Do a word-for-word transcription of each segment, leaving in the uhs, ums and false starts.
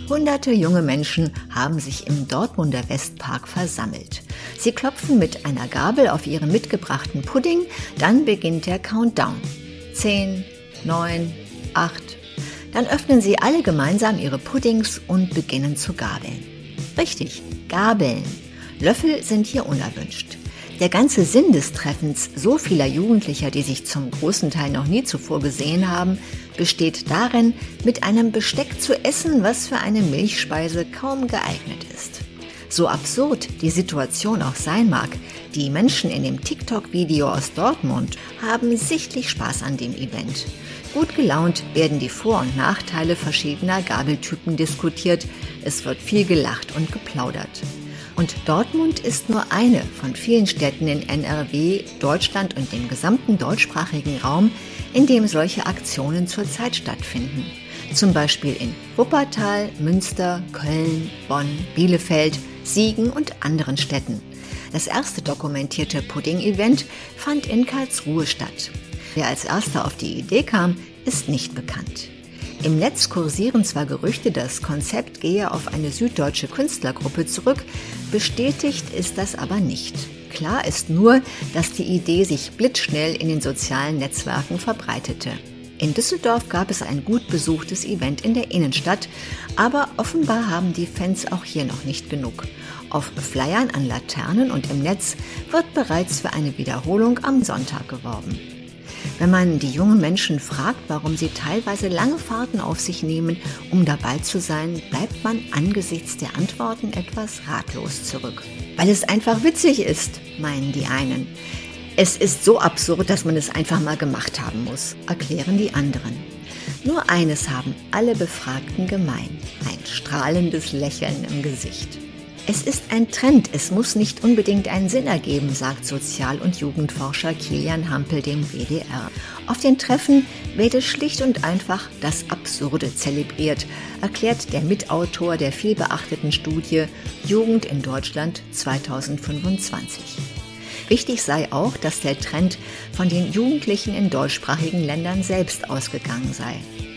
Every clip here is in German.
Hunderte junge Menschen haben sich im Dortmunder Westpark versammelt. Sie klopfen mit einer Gabel auf ihren mitgebrachten Pudding, dann beginnt der Countdown. Zehn, neun, acht. Dann öffnen sie alle gemeinsam ihre Puddings und beginnen zu gabeln. Richtig, gabeln. Löffel sind hier unerwünscht. Der ganze Sinn des Treffens so vieler Jugendlicher, die sich zum großen Teil noch nie zuvor gesehen haben, besteht darin, mit einem Besteck zu essen, was für eine Milchspeise kaum geeignet ist. So absurd die Situation auch sein mag, die Menschen in dem TikTok-Video aus Dortmund haben sichtlich Spaß an dem Event. Gut gelaunt werden die Vor- und Nachteile verschiedener Gabeltypen diskutiert, es wird viel gelacht und geplaudert. Und Dortmund ist nur eine von vielen Städten in N R W, Deutschland und dem gesamten deutschsprachigen Raum, in dem solche Aktionen zurzeit stattfinden. Zum Beispiel in Wuppertal, Münster, Köln, Bonn, Bielefeld, Siegen und anderen Städten. Das erste dokumentierte Pudding-Event fand in Karlsruhe statt. Wer als erster auf die Idee kam, ist nicht bekannt. Im Netz kursieren zwar Gerüchte, das Konzept gehe auf eine süddeutsche Künstlergruppe zurück, bestätigt ist das aber nicht. Klar ist nur, dass die Idee sich blitzschnell in den sozialen Netzwerken verbreitete. In Düsseldorf gab es ein gut besuchtes Event in der Innenstadt, aber offenbar haben die Fans auch hier noch nicht genug. Auf Flyern an Laternen und im Netz wird bereits für eine Wiederholung am Sonntag geworben. Wenn man die jungen Menschen fragt, warum sie teilweise lange Fahrten auf sich nehmen, um dabei zu sein, bleibt man angesichts der Antworten etwas ratlos zurück. Weil es einfach witzig ist, meinen die einen. Es ist so absurd, dass man es einfach mal gemacht haben muss, erklären die anderen. Nur eines haben alle Befragten gemein: ein strahlendes Lächeln im Gesicht. Es ist ein Trend, es muss nicht unbedingt einen Sinn ergeben, sagt Sozial- und Jugendforscher Kilian Hampel dem W D R. Auf den Treffen werde schlicht und einfach das Absurde zelebriert, erklärt der Mitautor der vielbeachteten Studie Jugend in Deutschland zweitausendfünfundzwanzig. Wichtig sei auch, dass der Trend von den Jugendlichen in deutschsprachigen Ländern selbst ausgegangen sei.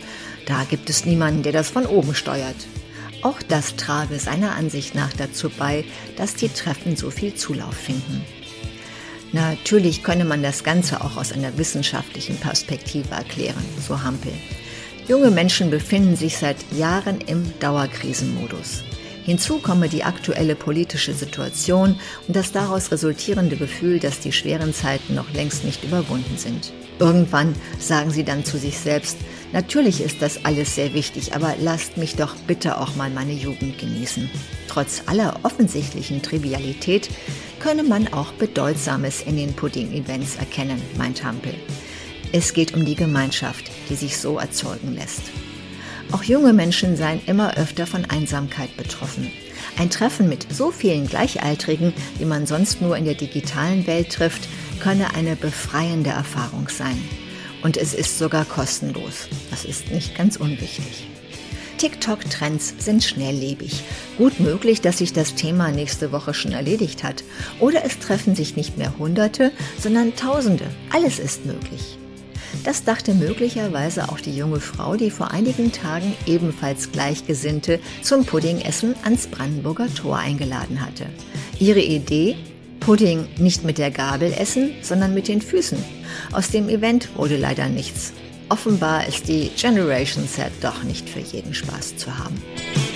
Da gibt es niemanden, der das von oben steuert. Auch das trage seiner Ansicht nach dazu bei, dass die Treffen so viel Zulauf finden. Natürlich könne man das Ganze auch aus einer wissenschaftlichen Perspektive erklären, so Hampel. Junge Menschen befinden sich seit Jahren im Dauerkrisenmodus. Hinzu komme die aktuelle politische Situation und das daraus resultierende Gefühl, dass die schweren Zeiten noch längst nicht überwunden sind. Irgendwann sagen sie dann zu sich selbst: Natürlich ist das alles sehr wichtig, aber lasst mich doch bitte auch mal meine Jugend genießen. Trotz aller offensichtlichen Trivialität könne man auch Bedeutsames in den Pudding-Events erkennen, meint Hampel. Es geht um die Gemeinschaft, die sich so erzeugen lässt. Auch junge Menschen seien immer öfter von Einsamkeit betroffen. Ein Treffen mit so vielen Gleichaltrigen, wie man sonst nur in der digitalen Welt trifft, könne eine befreiende Erfahrung sein. Und es ist sogar kostenlos. Das ist nicht ganz unwichtig. TikTok-Trends sind schnelllebig. Gut möglich, dass sich das Thema nächste Woche schon erledigt hat. Oder es treffen sich nicht mehr Hunderte, sondern Tausende. Alles ist möglich. Das dachte möglicherweise auch die junge Frau, die vor einigen Tagen ebenfalls Gleichgesinnte zum Puddingessen ans Brandenburger Tor eingeladen hatte. Ihre Idee: Pudding nicht mit der Gabel essen, sondern mit den Füßen. Aus dem Event wurde leider nichts. Offenbar ist die Generation Z doch nicht für jeden Spaß zu haben.